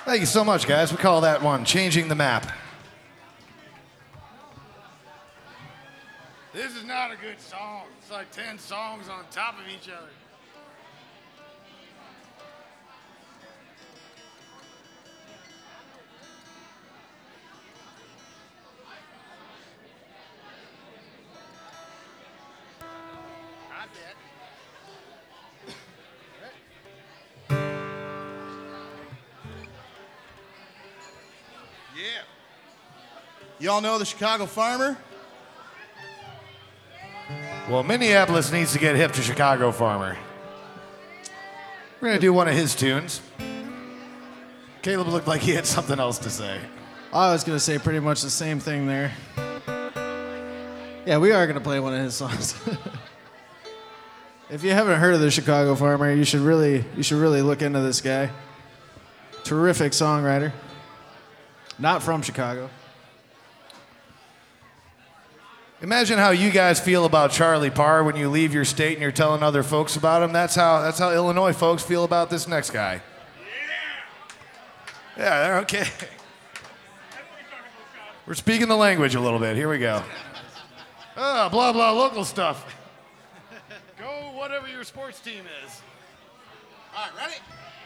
Thank you so much, guys. We call that one Changing the Map. This is not a good song. It's like 10 songs on top of each other. I bet. Yeah. Y'all know the Chicago Farmer? Well, Minneapolis needs to get hip to Chicago Farmer. We're going to do one of his tunes. Caleb looked like he had something else to say. I was going to say pretty much the same thing there. Yeah, we are going to play one of his songs. If you haven't heard of the Chicago Farmer, you should really look into this guy. Terrific songwriter. Not from Chicago. Imagine how you guys feel about Charlie Parr when you leave your state and you're telling other folks about him. That's how Illinois folks feel about this next guy. Yeah, they're okay. We're speaking the language a little bit. Here we go. Blah, blah, local stuff. Go whatever your sports team is. All right, ready?